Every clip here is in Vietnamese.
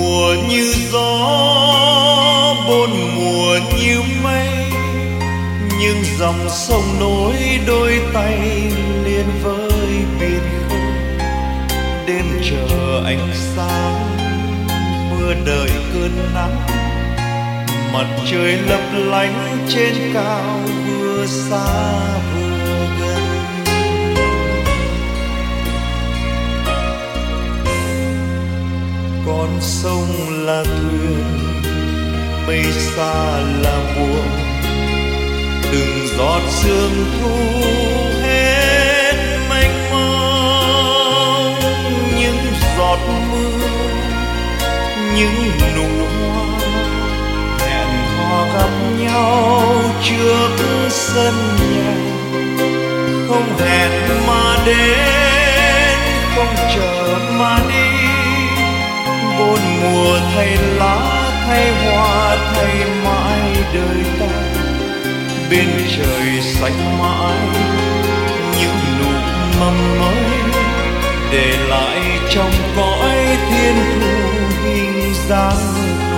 mùa như gió, bốn mùa như mây, nhưng dòng sông nối đôi tay liền với biển khơi. Đêm chờ ánh sáng, mưa đợi cơn nắng, mặt trời lấp lánh trên cao vừa xa vừa gần. Con sông là thuyền, mây xa là buồn, từng giọt sương thu hết mênh mông. Những giọt mưa, những nụ hoa hẹn hò gặp nhau trước sân nhà, không hẹn mà đến, không chờ mà đi. Bốn mùa thay lá thay hoa thay mãi đời ta, bên trời xanh mãi những nụ mầm mới, để lại trong cõi thiên thu hình dáng.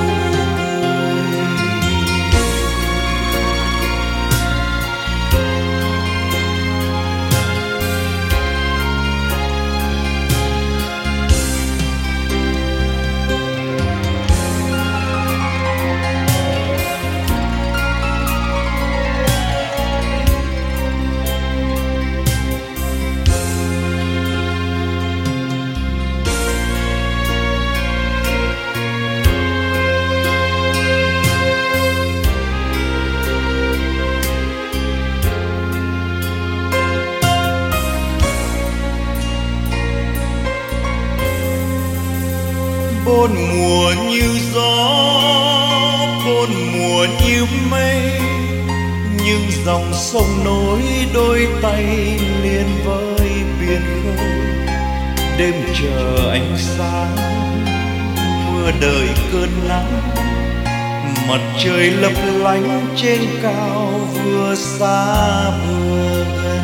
Bốn mùa như gió, bốn mùa như mây, nhưng dòng sông nối đôi tay liền với biển khơi. Đêm chờ ánh sáng, mưa đợi cơn nắng, mặt trời lấp lánh trên cao vừa xa vừa gần.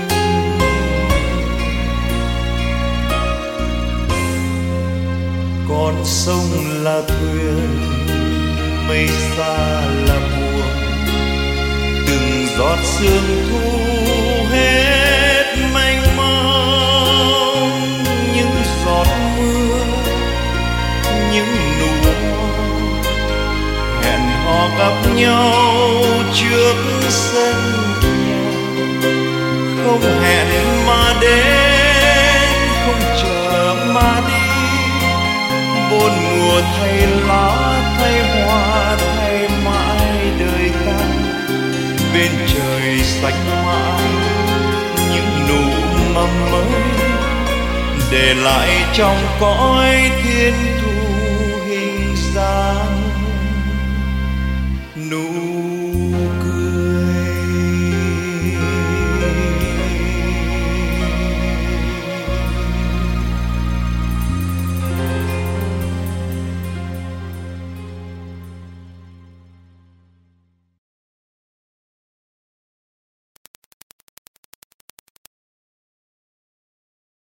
Con sông là thuyền, mây xa là buồn, từng giọt sương thu hết mênh mông. Những giọt mưa, những nụ hoa hẹn hò gặp nhau trước sân nhà, không hẹn mà đến, không chờ mà đi. Bốn mùa thay lá thay hoa thay mãi đời ta, bên trời xanh mãi những nụ mầm mới, để lại trong cõi thiên